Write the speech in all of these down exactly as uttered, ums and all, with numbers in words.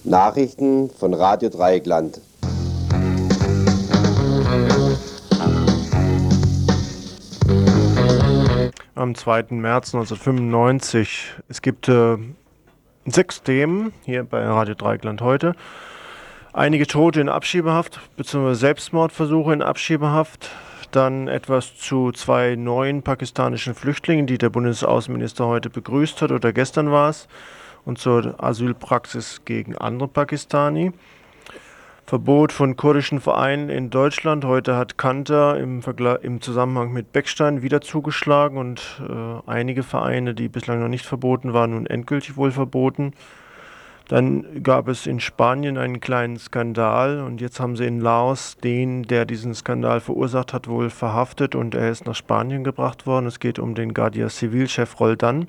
Nachrichten von Radio Dreieckland. Am zweiten März neunzehnhundertfünfundneunzig. Es gibt äh, sechs Themen hier bei Radio Dreieckland heute. Einige Tote in Abschiebehaft bzw. Selbstmordversuche in Abschiebehaft. Dann etwas zu zwei neuen pakistanischen Flüchtlingen, die der Bundesaußenminister heute begrüßt hat, oder gestern war es. Und zur Asylpraxis gegen andere Pakistani. Verbot von kurdischen Vereinen in Deutschland. Heute hat Kanter im, im Zusammenhang mit Beckstein wieder zugeschlagen und äh, einige Vereine, die bislang noch nicht verboten waren, nun endgültig wohl verboten. Dann gab es in Spanien einen kleinen Skandal und jetzt haben sie in Laos den, der diesen Skandal verursacht hat, wohl verhaftet und er ist nach Spanien gebracht worden. Es geht um den Guardia Civil-Chef Roldan.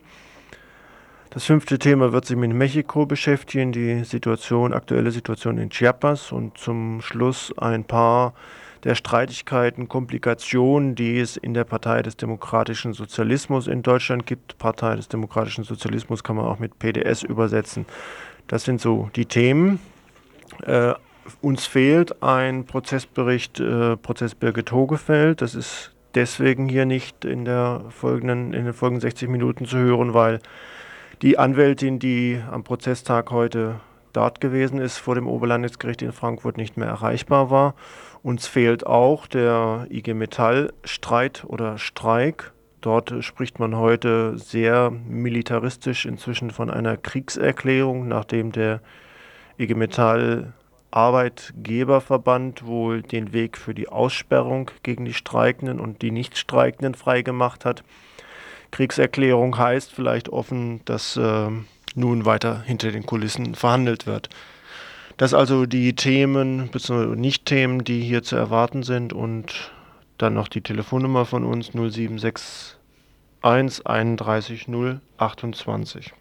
Das fünfte Thema wird sich mit Mexiko beschäftigen, die Situation, aktuelle Situation in Chiapas und zum Schluss ein paar der Streitigkeiten, Komplikationen, die es in der Partei des Demokratischen Sozialismus in Deutschland gibt. Partei des Demokratischen Sozialismus kann man auch mit P D S übersetzen. Das sind so die Themen. Äh, uns fehlt ein Prozessbericht, äh, Prozess Birgit Hogefeld. Das ist deswegen hier nicht in, der folgenden, in den folgenden sechzig Minuten zu hören, weil die Anwältin, die am Prozesstag heute dort gewesen ist, vor dem Oberlandesgericht in Frankfurt nicht mehr erreichbar war. Uns fehlt auch der I G Metall-Streit oder Streik. Dort spricht man heute sehr militaristisch inzwischen von einer Kriegserklärung, nachdem der I G Metall Arbeitgeberverband wohl den Weg für die Aussperrung gegen die Streikenden und die Nichtstreikenden freigemacht hat. Kriegserklärung heißt vielleicht offen, dass äh, nun weiter hinter den Kulissen verhandelt wird. Das also die Themen bzw. Nicht-Themen, die hier zu erwarten sind und dann noch die Telefonnummer von uns null sieben sechs eins einunddreißig null achtundzwanzig.